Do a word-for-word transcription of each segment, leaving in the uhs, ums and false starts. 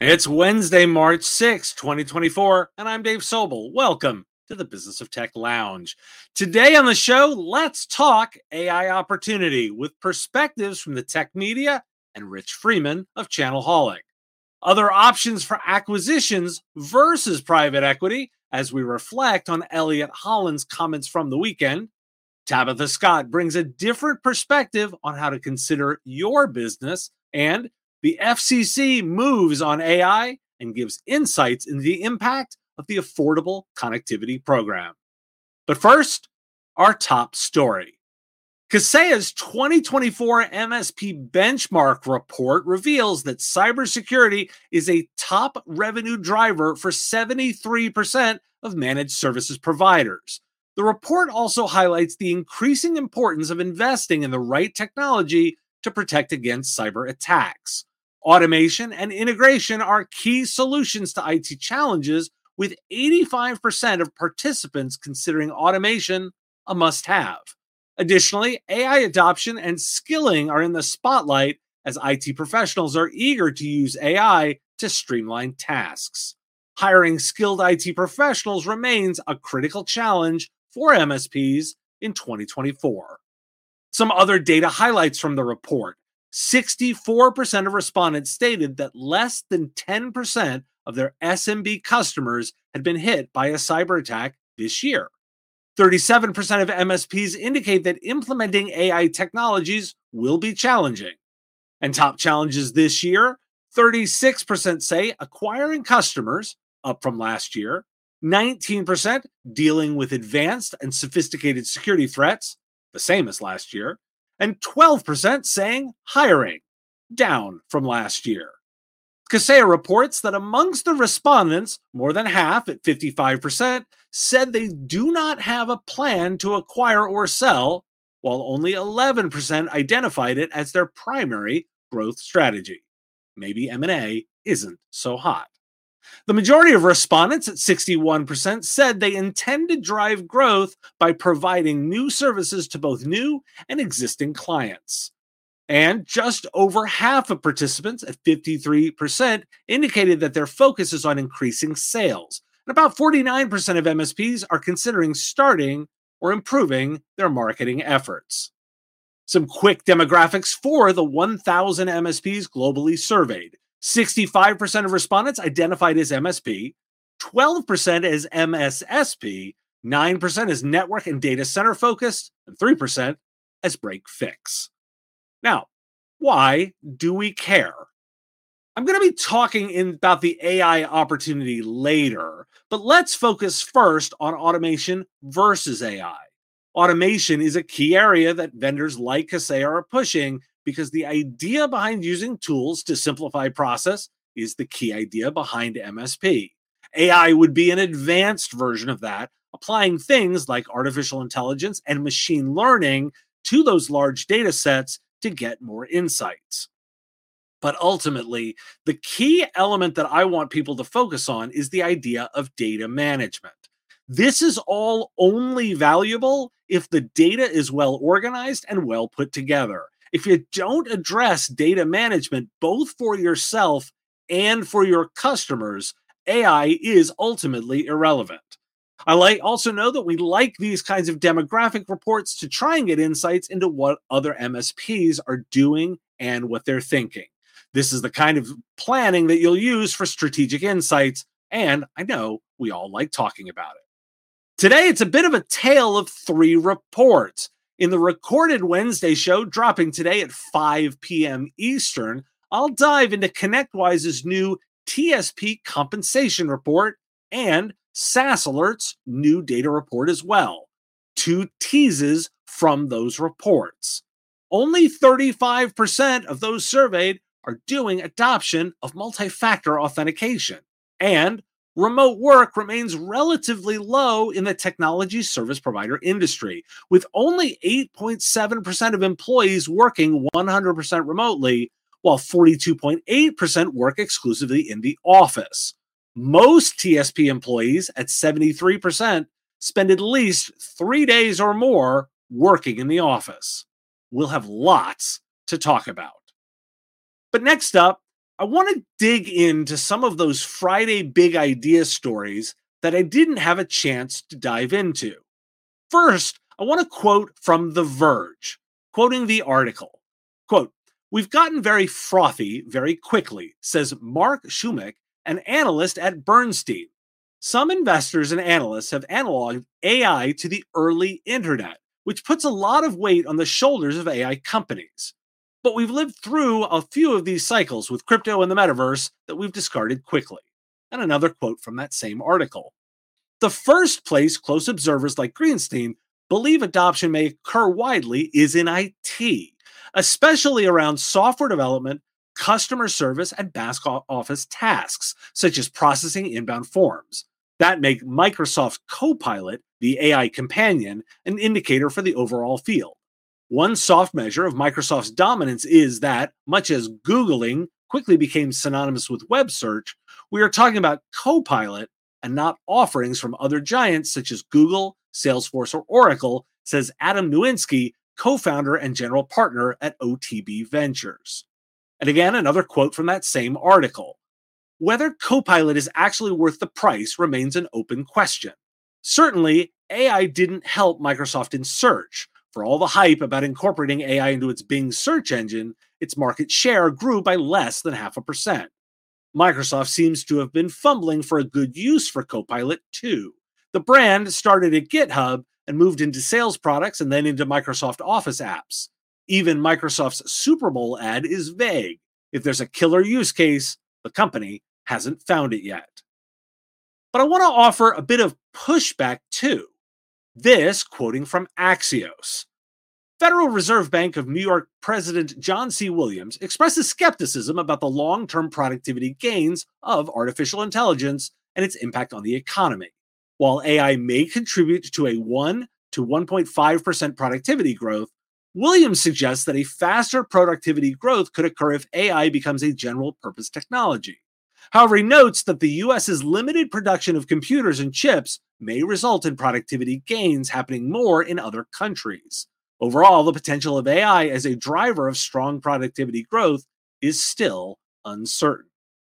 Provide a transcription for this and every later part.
It's Wednesday, March sixth, twenty twenty-four, and I'm Dave Sobel. Welcome to the Business of Tech Lounge. Today on the show, let's talk A I opportunity with perspectives from the tech media and Rich Freeman of Channelholic. Other options for acquisitions versus private equity as we reflect on Elliot Holland's comments from the weekend. Tabitha Scott brings a different perspective on how to consider your business, and the F C C moves on A I and gives insights into the impact of the Affordable Connectivity Program. But first, our top story. Kaseya's twenty twenty-four M S P benchmark report reveals that cybersecurity is a top revenue driver for seventy-three percent of managed services providers. The report also highlights the increasing importance of investing in the right technology to protect against cyber attacks. Automation and integration are key solutions to I T challenges, with eighty-five percent of participants considering automation a must-have. Additionally, A I adoption and skilling are in the spotlight as I T professionals are eager to use A I to streamline tasks. Hiring skilled I T professionals remains a critical challenge for M S Ps in twenty twenty-four. Some other data highlights from the report. sixty-four percent of respondents stated that less than ten percent of their S M B customers had been hit by a cyber attack this year. thirty-seven percent of M S Ps indicate that implementing A I technologies will be challenging. And top challenges this year, thirty-six percent say acquiring customers, up from last year, nineteen percent dealing with advanced and sophisticated security threats, the same as last year, and twelve percent saying hiring, down from last year. Kaseya reports that amongst the respondents, more than half, at fifty-five percent, said they do not have a plan to acquire or sell, while only eleven percent identified it as their primary growth strategy. Maybe M and A isn't so hot. The majority of respondents, at sixty-one percent, said they intend to drive growth by providing new services to both new and existing clients. And just over half of participants, at fifty-three percent, indicated that their focus is on increasing sales. And about forty-nine percent of M S Ps are considering starting or improving their marketing efforts. Some quick demographics for the one thousand M S Ps globally surveyed. sixty-five percent of respondents identified as M S P, twelve percent as M S S P, nine percent as network and data center focused, and three percent as break fix. Now, why do we care? I'm going to be talking in, about the A I opportunity later, but let's focus first on automation versus A I. Automation is a key area that vendors like Kaseya are pushing because the idea behind using tools to simplify process is the key idea behind M S P. A I would be an advanced version of that, applying things like artificial intelligence and machine learning to those large data sets to get more insights. But ultimately, the key element that I want people to focus on is the idea of data management. This is all only valuable if the data is well organized and well put together. If you don't address data management, both for yourself and for your customers, A I is ultimately irrelevant. I like also know that we like these kinds of demographic reports to try and get insights into what other M S Ps are doing and what they're thinking. This is the kind of planning that you'll use for strategic insights, and I know we all like talking about it. Today, it's a bit of a tale of three reports. In the recorded Wednesday show, dropping today at five p.m. Eastern, I'll dive into ConnectWise's new T S P compensation report and SaaS Alert's new data report as well. Two teases from those reports. Only thirty-five percent of those surveyed are doing adoption of multi-factor authentication, and remote work remains relatively low in the technology service provider industry, with only eight point seven percent of employees working one hundred percent remotely, while forty-two point eight percent work exclusively in the office. Most T S P employees, at seventy-three percent, spend at least three days or more working in the office. We'll have lots to talk about. But next up, I want to dig into some of those Friday big idea stories that I didn't have a chance to dive into. First, I want to quote from The Verge, quoting the article. Quote, "We've gotten very frothy very quickly," says Mark Schumack, an analyst at Bernstein. "Some investors and analysts have analoged A I to the early internet, which puts a lot of weight on the shoulders of A I companies. But we've lived through a few of these cycles with crypto and the metaverse that we've discarded quickly." And another quote from that same article. The first place close observers like Greenstein believe adoption may occur widely is in I T, especially around software development, customer service, and back office tasks, such as processing inbound forms. That make Microsoft's Copilot, the A I companion, an indicator for the overall field. One soft measure of Microsoft's dominance is that, much as Googling quickly became synonymous with web search, we are talking about Copilot and not offerings from other giants such as Google, Salesforce, or Oracle, says Adam Nowinski, co-founder and general partner at O T B Ventures. And again, another quote from that same article. "Whether Copilot is actually worth the price remains an open question. Certainly, A I didn't help Microsoft in search. For all the hype about incorporating A I into its Bing search engine, its market share grew by less than half a percent. Microsoft seems to have been fumbling for a good use for Copilot, too. The brand started at GitHub and moved into sales products and then into Microsoft Office apps. Even Microsoft's Super Bowl ad is vague. If there's a killer use case, the company hasn't found it yet." But I want to offer a bit of pushback, too. This quoting from Axios. Federal Reserve Bank of New York President John C. Williams expresses skepticism about the long-term productivity gains of artificial intelligence and its impact on the economy. While A I may contribute to a one to one point five percent productivity growth, Williams suggests that a faster productivity growth could occur if A I becomes a general-purpose technology. However, he notes that the U S's limited production of computers and chips may result in productivity gains happening more in other countries. Overall, the potential of A I as a driver of strong productivity growth is still uncertain.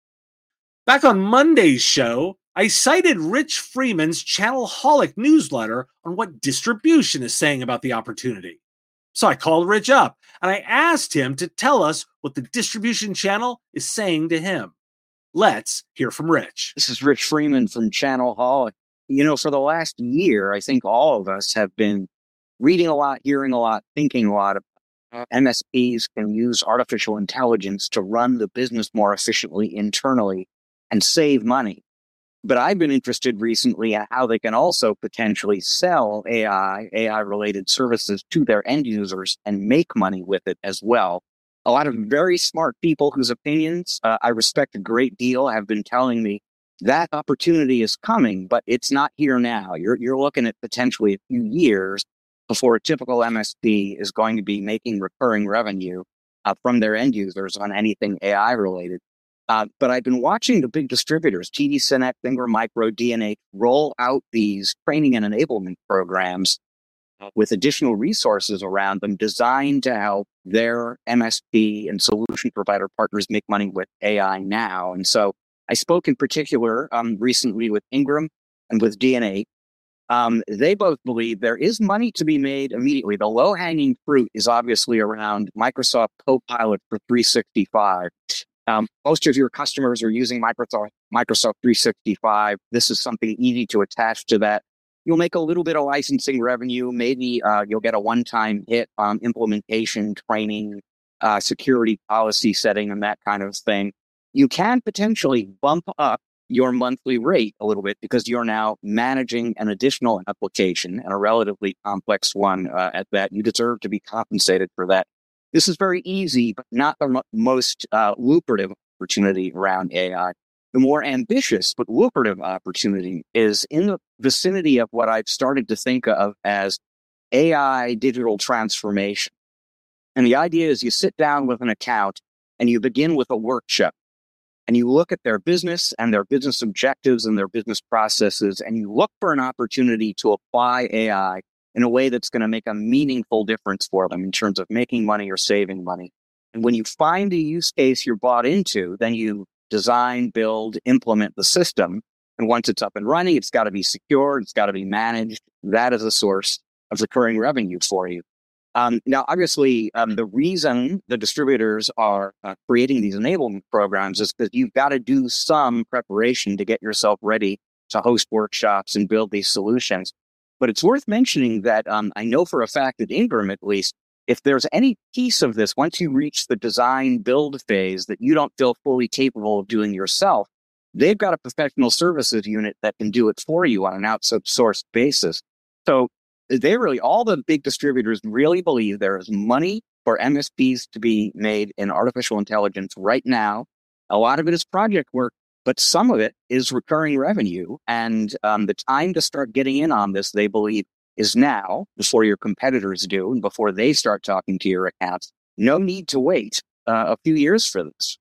Back on Monday's show, I cited Rich Freeman's Channelholic newsletter on what distribution is saying about the opportunity. So I called Rich up and I asked him to tell us what the distribution channel is saying to him. Let's hear from Rich. This is Rich Freeman from Channelholic. You know, for the last year, I think all of us have been reading a lot, hearing a lot, thinking a lot. About M S Ps can use artificial intelligence to run the business more efficiently internally and save money. But I've been interested recently in how they can also potentially sell A I, A I-related services to their end users and make money with it as well. A lot of very smart people whose opinions uh, I respect a great deal have been telling me that opportunity is coming, but it's not here now. You're, you're looking at potentially a few years before a typical M S P is going to be making recurring revenue uh, from their end users on anything A I related. Uh, but I've been watching the big distributors, T D SYNNEX, Ingram Micro, D N H, roll out these training and enablement programs uh, with additional resources around them designed to help their M S P and solution provider partners make money with A I now. And so I spoke in particular um, recently with Ingram and with D N H. Um, they both believe there is money to be made immediately. The low-hanging fruit is obviously around Microsoft Copilot for three sixty-five. Um, most of your customers are using Microsoft Microsoft three sixty-five. This is something easy to attach to that. You'll make a little bit of licensing revenue. Maybe uh, you'll get a one-time hit on implementation, training, uh, security policy setting, and that kind of thing. You can potentially bump up your monthly rate a little bit because you're now managing an additional application and a relatively complex one uh, at that. You deserve to be compensated for that. This is very easy, but not the m- most uh, lucrative opportunity around A I. The more ambitious but lucrative opportunity is in the vicinity of what I've started to think of as A I digital transformation. And the idea is you sit down with an account and you begin with a workshop. And you look at their business and their business objectives and their business processes, and you look for an opportunity to apply A I in a way that's going to make a meaningful difference for them in terms of making money or saving money. And when you find a use case you're bought into, then you design, build, implement the system. And once it's up and running, it's got to be secure, it's got to be managed. That is a source of recurring revenue for you. Um, now, obviously, um, the reason the distributors are uh, creating these enablement programs is because you've got to do some preparation to get yourself ready to host workshops and build these solutions. But it's worth mentioning that um, I know for a fact that Ingram, at least, if there's any piece of this, once you reach the design build phase that you don't feel fully capable of doing yourself, they've got a professional services unit that can do it for you on an outsourced basis. So they really, all the big distributors really believe there is money for M S Ps to be made in artificial intelligence right now. A lot of it is project work, but some of it is recurring revenue. And um, the time to start getting in on this, they believe, is now, before your competitors do and before they start talking to your accounts. No need to wait uh, a few years for this.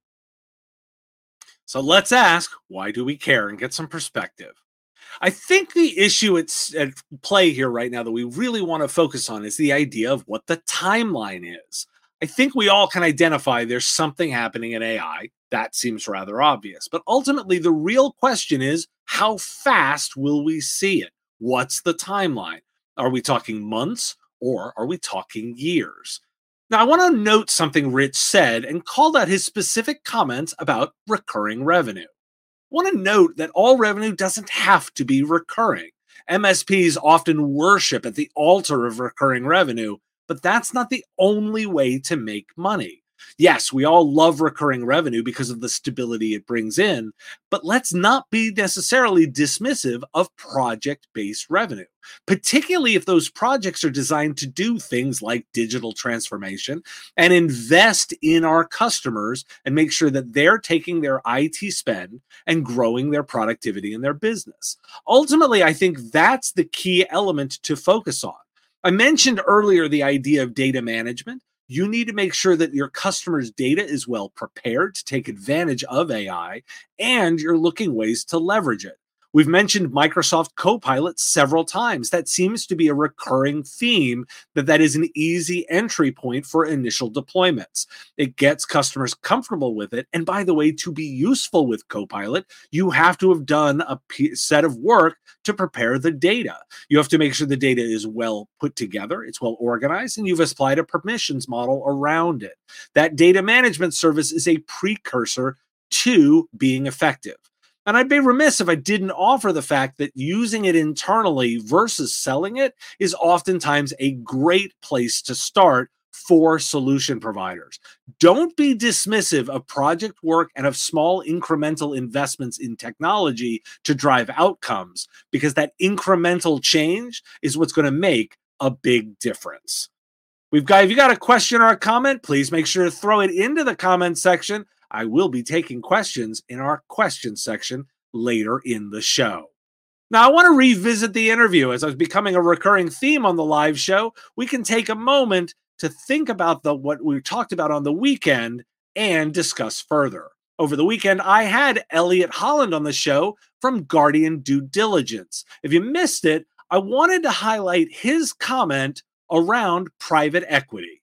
So let's ask, why do we care, and get some perspective? I think the issue it's at play here right now that we really want to focus on is the idea of what the timeline is. I think we all can identify there's something happening in A I. That seems rather obvious. But ultimately, the real question is, how fast will we see it? What's the timeline? Are we talking months, or are we talking years? Now, I want to note something Rich said and called out his specific comments about recurring revenue. I want to note that all revenue doesn't have to be recurring. M S Ps often worship at the altar of recurring revenue, but that's not the only way to make money. Yes, we all love recurring revenue because of the stability it brings in, but let's not be necessarily dismissive of project-based revenue, particularly if those projects are designed to do things like digital transformation and invest in our customers and make sure that they're taking their I T spend and growing their productivity in their business. Ultimately, I think that's the key element to focus on. I mentioned earlier the idea of data management. You need to make sure that your customers' data is well prepared to take advantage of A I, and you're looking ways to leverage it. We've mentioned Microsoft Copilot several times. That seems to be a recurring theme, that that is an easy entry point for initial deployments. It gets customers comfortable with it. And by the way, to be useful with Copilot, you have to have done a set of work to prepare the data. You have to make sure the data is well put together, it's well organized, and you've applied a permissions model around it. That data management service is a precursor to being effective. And I'd be remiss if I didn't offer the fact that using it internally versus selling it is oftentimes a great place to start for solution providers. Don't be dismissive of project work and of small incremental investments in technology to drive outcomes, because that incremental change is what's going to make a big difference. We've got, if you got a question or a comment, please make sure to throw it into the comment section. I will be taking questions in our question section later in the show. Now, I want to revisit the interview. As it's becoming a recurring theme on the live show, we can take a moment to think about the what we talked about on the weekend and discuss further. Over the weekend, I had Elliot Holland on the show from Guardian Due Diligence. If you missed it, I wanted to highlight his comment around private equity.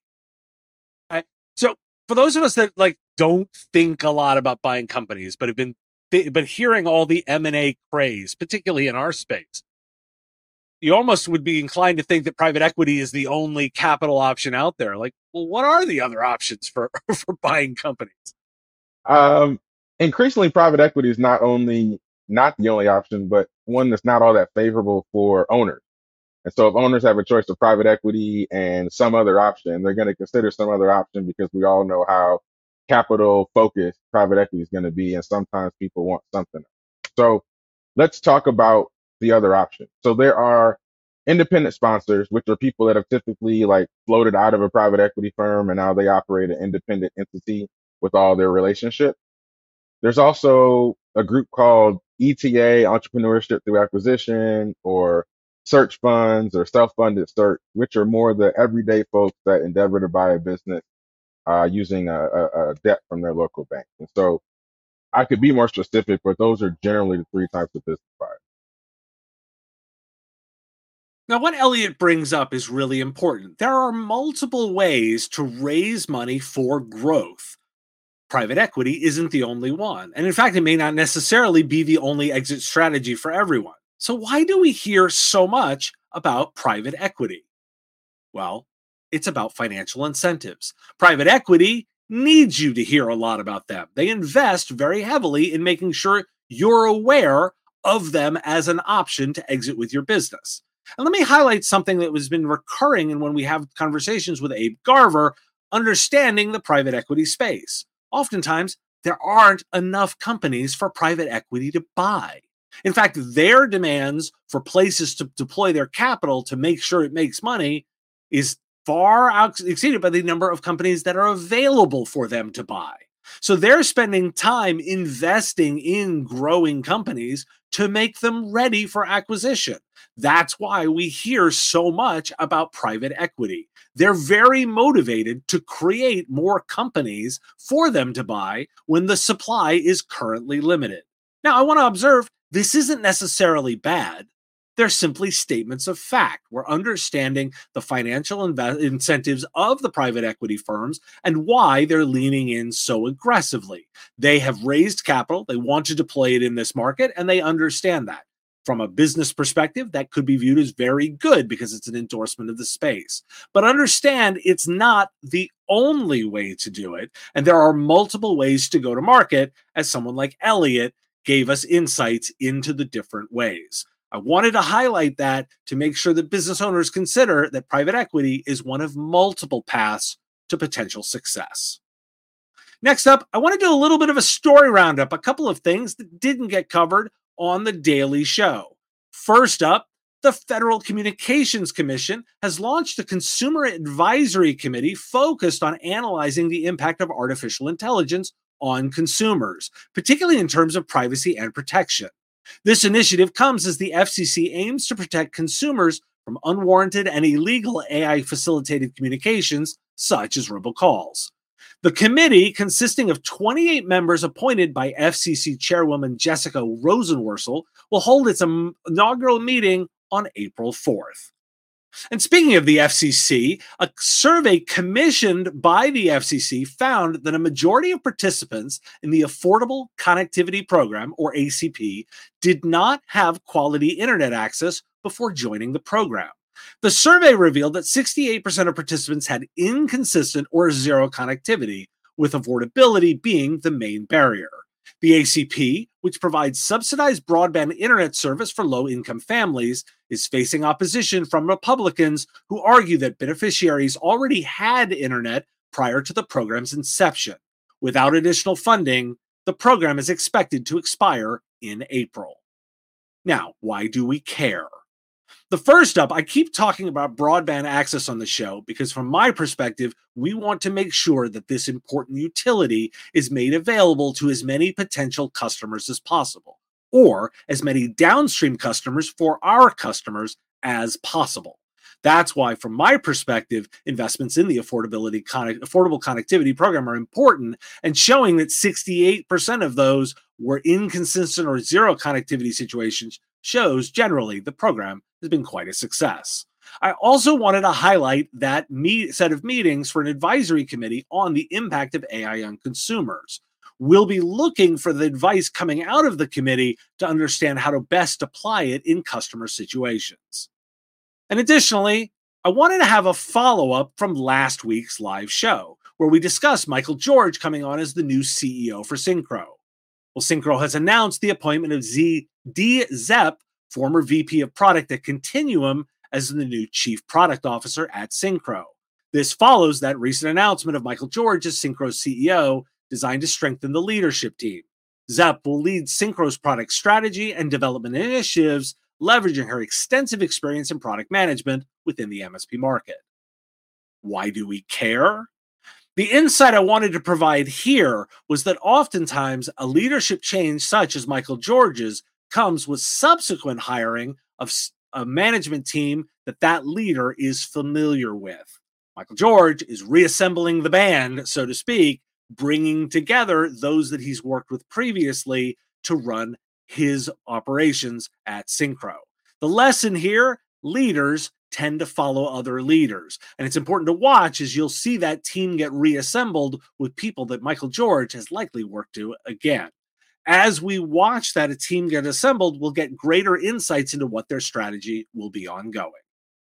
Right? So for those of us that like don't think a lot about buying companies, but have been but hearing all the M and A craze, particularly in our space, you almost would be inclined to think that private equity is the only capital option out there. Like, well, what are the other options for for buying companies? Um, increasingly, private equity is not only not the only option, but one that's not all that favorable for owners. And so if owners have a choice of private equity and some other option, they're going to consider some other option, because we all know how capital focused private equity is going to be. And sometimes people want something. So let's talk about the other option. So there are independent sponsors, which are people that have typically like floated out of a private equity firm, and now they operate an independent entity with all their relationships. There's also a group called E T A, Entrepreneurship Through Acquisition, or search funds or self-funded search, which are more the everyday folks that endeavor to buy a business uh, using a, a, a debt from their local bank. And so I could be more specific, but those are generally the three types of business buyers. Now, what Elliot brings up is really important. There are multiple ways to raise money for growth. Private equity isn't the only one. And in fact, it may not necessarily be the only exit strategy for everyone. So why do we hear so much about private equity? Well, it's about financial incentives. Private equity needs you to hear a lot about them. They invest very heavily in making sure you're aware of them as an option to exit with your business. And let me highlight something that has been recurring in when we have conversations with Abe Garver, understanding the private equity space. Oftentimes, there aren't enough companies for private equity to buy. In fact, their demands for places to deploy their capital to make sure it makes money is far out exceeded by the number of companies that are available for them to buy. So they're spending time investing in growing companies to make them ready for acquisition. That's why we hear so much about private equity. They're very motivated to create more companies for them to buy when the supply is currently limited. Now, I want to observe this isn't necessarily bad. They're simply statements of fact. We're understanding the financial inve- incentives of the private equity firms and why they're leaning in so aggressively. They have raised capital, they want to deploy it in this market, and they understand that. From a business perspective, that could be viewed as very good because it's an endorsement of the space. But understand it's not the only way to do it, and there are multiple ways to go to market, as someone like Elliot gave us insights into the different ways. I wanted to highlight that to make sure that business owners consider that private equity is one of multiple paths to potential success. Next up, I want to do a little bit of a story roundup, a couple of things that didn't get covered on the Daily Show. First up, the Federal Communications Commission has launched a consumer advisory committee focused on analyzing the impact of artificial intelligence on consumers, particularly in terms of privacy and protection. This initiative comes as the F C C aims to protect consumers from unwarranted and illegal A I-facilitated communications, such as robocalls. The committee, consisting of twenty-eight members appointed by F C C Chairwoman Jessica Rosenworcel, will hold its inaugural meeting on April fourth. And speaking of the F C C, a survey commissioned by the F C C found that a majority of participants in the Affordable Connectivity Program, or A C P, did not have quality internet access before joining the program. The survey revealed that sixty-eight percent of participants had inconsistent or zero connectivity, with affordability being the main barrier. The A C P, which provides subsidized broadband internet service for low-income families, is facing opposition from Republicans who argue that beneficiaries already had internet prior to the program's inception. Without additional funding, the program is expected to expire in April. Now, why do we care? The first up, I keep talking about broadband access on the show because from my perspective, we want to make sure that this important utility is made available to as many potential customers as possible, or as many downstream customers for our customers as possible. That's why, from my perspective, investments in the affordability con- Affordable Connectivity Program are important, and showing that sixty-eight percent of those were inconsistent or zero connectivity situations shows generally the program has been quite a success. I also wanted to highlight that me- set of meetings for an advisory committee on the impact of A I on consumers. We'll be looking for the advice coming out of the committee to understand how to best apply it in customer situations. And additionally, I wanted to have a follow-up from last week's live show, where we discussed Michael George coming on as the new C E O for Syncro. Well, Syncro has announced the appointment of Z D Zepp, former V P of Product at Continuum, as the new Chief Product Officer at Syncro. This follows that recent announcement of Michael George as Syncro's C E O, designed to strengthen the leadership team. Zepp will lead Syncro's product strategy and development initiatives, leveraging her extensive experience in product management within the M S P market. Why do we care? The insight I wanted to provide here was that oftentimes a leadership change such as Michael George's comes with subsequent hiring of a management team that that leader is familiar with. Michael George is reassembling the band, so to speak, bringing together those that he's worked with previously to run his operations at Syncro. The lesson here, leaders tend to follow other leaders. And it's important to watch as you'll see that team get reassembled with people that Michael George has likely worked to again. As we watch that a team get assembled, we'll get greater insights into what their strategy will be ongoing.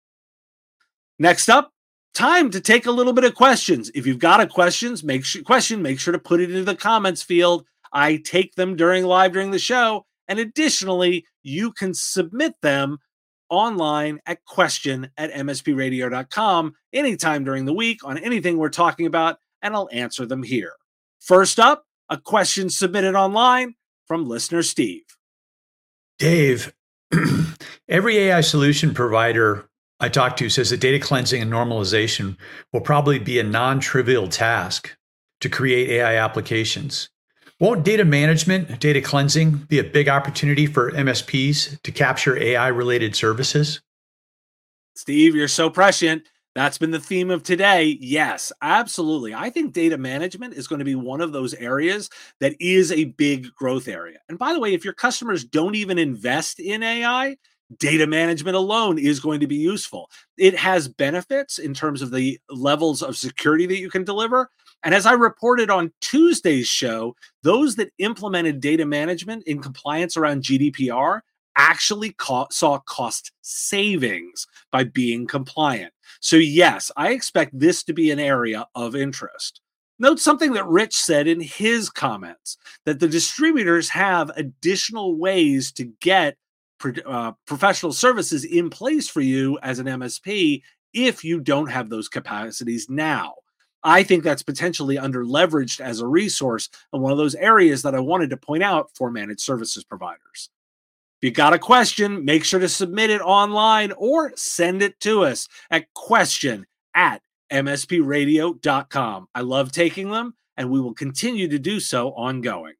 Next up, time to take a little bit of questions. If you've got a questions, make sure, question, make sure to put it into the comments field. I take them during live during the show. And additionally, you can submit them online at question at m s p radio dot com anytime during the week on anything we're talking about, and I'll answer them here. First up, a question submitted online from listener Steve. Dave, every A I solution provider I talk to says that data cleansing and normalization will probably be a non-trivial task to create A I applications. Won't data management, data cleansing be a big opportunity for M S Ps to capture A I-related services? Steve, you're so prescient. That's been the theme of today. Yes, absolutely. I think data management is going to be one of those areas that is a big growth area. And by the way, if your customers don't even invest in A I, data management alone is going to be useful. It has benefits in terms of the levels of security that you can deliver. And as I reported on Tuesday's show, those that implemented data management in compliance around G D P R actually co- saw cost savings by being compliant. So yes, I expect this to be an area of interest. Note something that Rich said in his comments, that the distributors have additional ways to get uh, professional services in place for you as an M S P if you don't have those capacities now. I think that's potentially under-leveraged as a resource and one of those areas that I wanted to point out for managed services providers. If you got a question, make sure to submit it online or send it to us at question at m s p radio dot com. I love taking them, and we will continue to do so ongoing.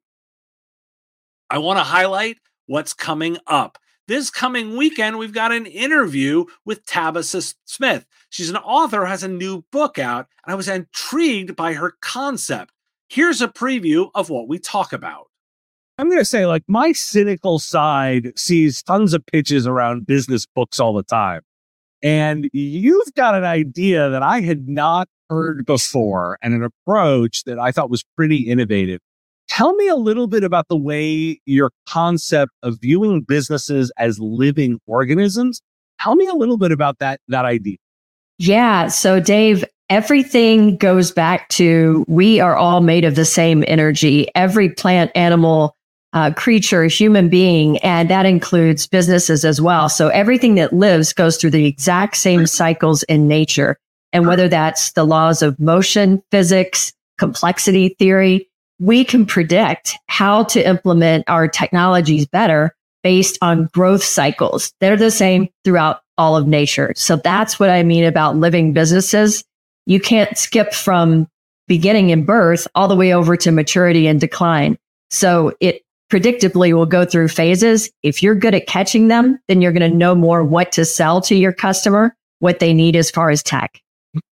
I want to highlight what's coming up. This coming weekend, we've got an interview with Tabitha Smith. She's an author, has a new book out, and I was intrigued by her concept. Here's a preview of what we talk about. I'm going to say, like, my cynical side sees tons of pitches around business books all the time. And you've got an idea that I had not heard before and an approach that I thought was pretty innovative. Tell me a little bit about the way your concept of viewing businesses as living organisms. Tell me a little bit about that, that idea. Yeah. So, Dave, everything goes back to we are all made of the same energy. Every plant, animal, uh, creature, human being, and that includes businesses as well. So everything that lives goes through the exact same cycles in nature. And whether that's the laws of motion, physics, complexity theory, we can predict how to implement our technologies better based on growth cycles. They're the same throughout all of nature. So that's what I mean about living businesses. You can't skip from beginning in birth all the way over to maturity and decline. So it predictably will go through phases. If you're good at catching them, then you're going to know more what to sell to your customer, what they need as far as tech.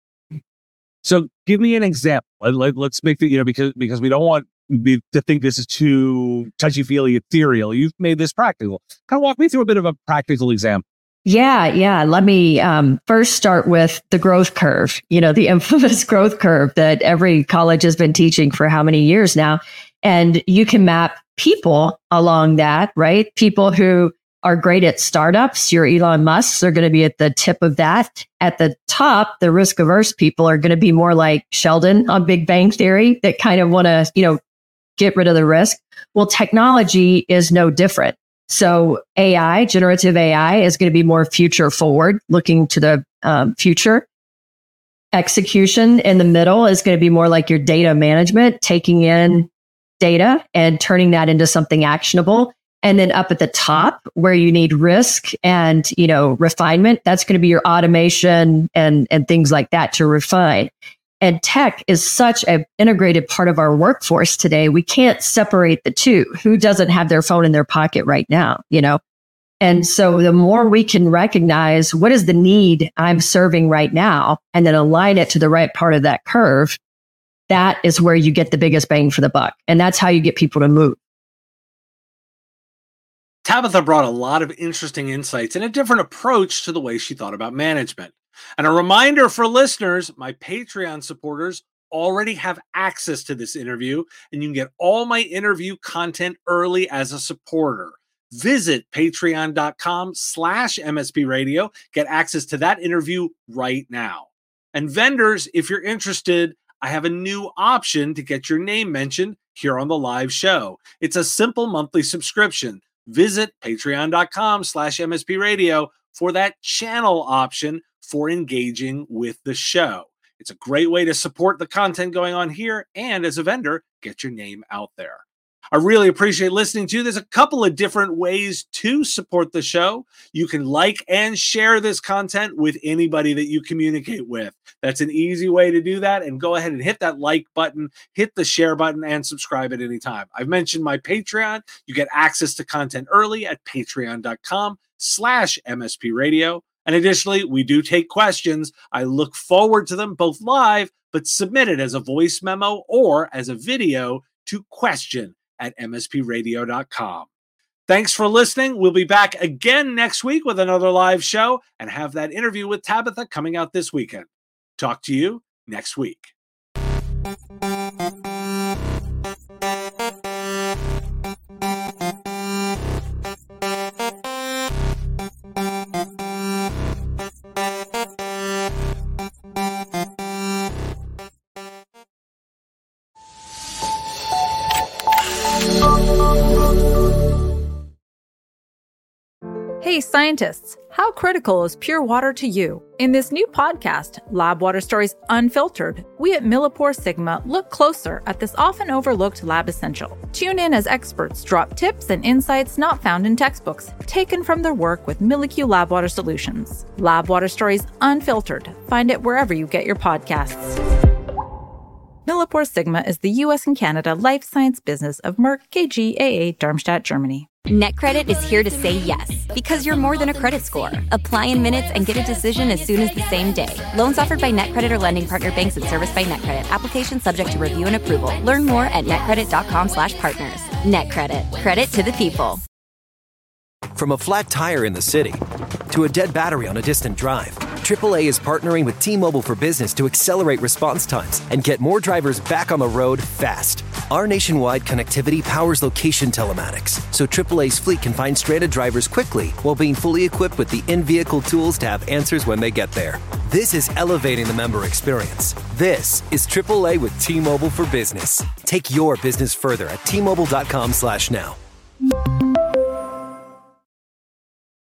So give me an example. Let, let's make the, you know, because, because we don't want me to think this is too touchy-feely ethereal. You've made this practical. Kind of walk me through a bit of a practical example. Yeah, yeah. Let me um, first start with the growth curve, you know, the infamous growth curve that every college has been teaching for how many years now. And you can map people along that, right? People who are great at startups, your Elon Musks are going to be at the tip of that. At the top, the risk averse people are going to be more like Sheldon on Big Bang Theory that kind of want to, you know, get rid of the risk. Well, technology is no different. So A I, generative A I, is going to be more future forward, looking to the um, future. Execution in the middle is going to be more like your data management, taking in data and turning that into something actionable. And then up at the top where you need risk and, you know, refinement, that's going to be your automation and, and things like that to refine. And tech is such an integrated part of our workforce today. We can't separate the two. Who doesn't have their phone in their pocket right now, you know? And so the more we can recognize what is the need I'm serving right now and then align it to the right part of that curve, that is where you get the biggest bang for the buck. And that's how you get people to move. Tabitha brought a lot of interesting insights and a different approach to the way she thought about management. And a reminder for listeners, my Patreon supporters already have access to this interview, and you can get all my interview content early as a supporter. Visit patreon.com slash MSP radio. Get access to that interview right now. And vendors, if you're interested, I have a new option to get your name mentioned here on the live show. It's a simple monthly subscription. Visit patreon.com slash MSP radio for that channel option for engaging with the show. It's a great way to support the content going on here, and as a vendor, get your name out there. I really appreciate listening to you. There's a couple of different ways to support the show. You can like and share this content with anybody that you communicate with. That's an easy way to do that. And go ahead and hit that like button, hit the share button, and subscribe at any time. I've mentioned my Patreon. You get access to content early at patreon.com slash MSP radio. And additionally, we do take questions. I look forward to them both live, but submit it as a voice memo or as a video to question at M S P radio dot com. Thanks for listening. We'll be back again next week with another live show and have that interview with Tabitha coming out this weekend. Talk to you next week. Hey scientists, how critical is pure water to you? In this new podcast, Lab Water Stories Unfiltered, we at Millipore Sigma look closer at this often overlooked lab essential. Tune in as experts drop tips and insights not found in textbooks, taken from their work with MilliQ Lab Water Solutions. Lab Water Stories Unfiltered. Find it wherever you get your podcasts. Millipore Sigma is the U S and Canada life science business of Merck K G A A Darmstadt, Germany. NetCredit is here to say yes, because you're more than a credit score. Apply in minutes and get a decision as soon as the same day. Loans offered by NetCredit or lending partner banks and serviced by NetCredit. Application subject to review and approval. Learn more at netcredit.com slash partners. NetCredit. Credit to the people. From a flat tire in the city to a dead battery on a distant drive, triple A is partnering with T-Mobile for Business to accelerate response times and get more drivers back on the road fast. Our nationwide connectivity powers location telematics, so triple A's fleet can find stranded drivers quickly while being fully equipped with the in-vehicle tools to have answers when they get there. This is elevating the member experience. This is triple A with T-Mobile for Business. Take your business further at T Mobile dot com slash now.